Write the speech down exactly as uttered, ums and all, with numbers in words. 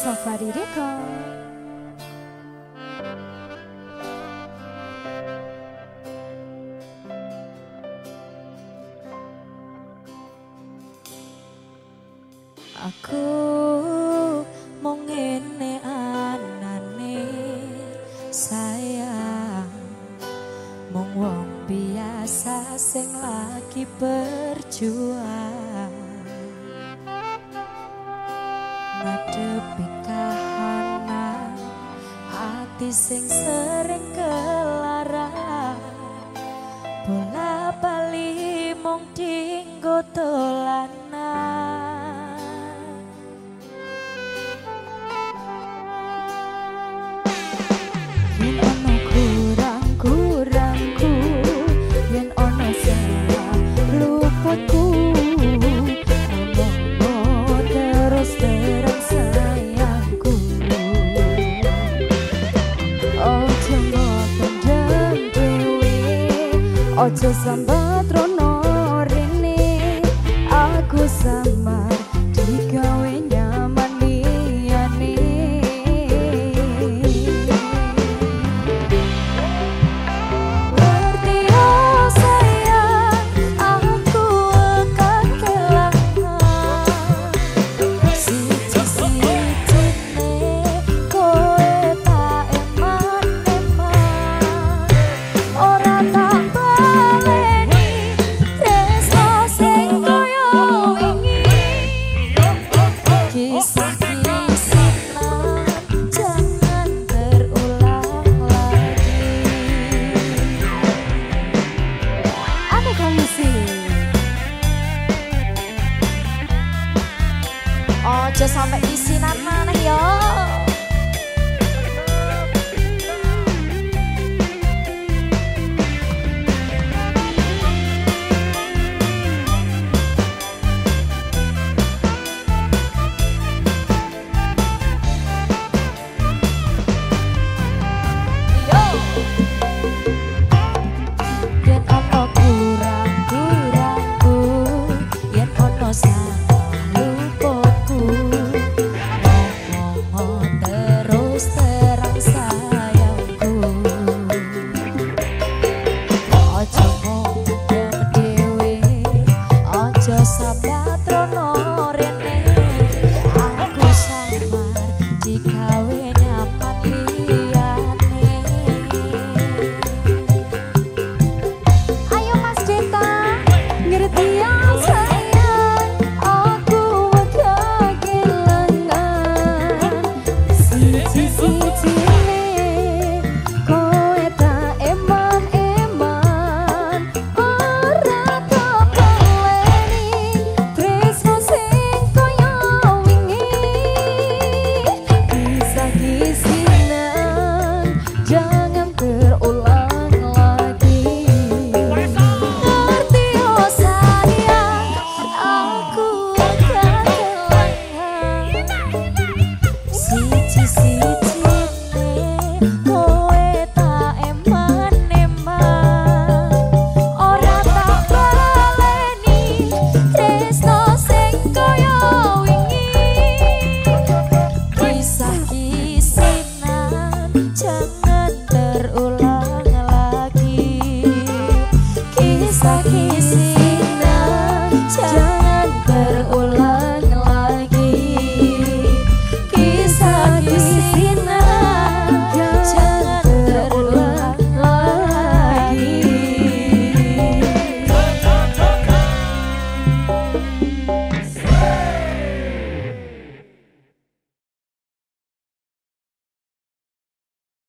Safari Record. Aku mau ngene anane sayang, mong wong biasa sing lagi berjuang ngadepi kahanan ati sing sering kelara bola bali mong dinggo dolanan. Yen ono kurang-kurangku, yen ono salah luputku, ngomongno terus terang sayangku. Ojo ngopendem dewe, ojo sambat rono rene, aku samar digawe nyaman liyane. Ojo sampai isinan maneh yo. Yen ono kurang-kurangku, yen ono salah sabat rono rene, aku samar digawe nyaman liyane. Ayo Mas Deta, ngerti ya sayang, aku udah kehilangan siji-sijine kowe tak eman-eman ora tak jangan terulang lagi. Ngerti oh sayang, aku akan kehilangan siji-sijine kowe tak eman-eman ora tak baleni tresno sing kaya wingi. Kisah-kisinan jangan terulang lagi, kisah-kisinan jangan terulang lagi, kisah-kisinan jangan terulang lagi.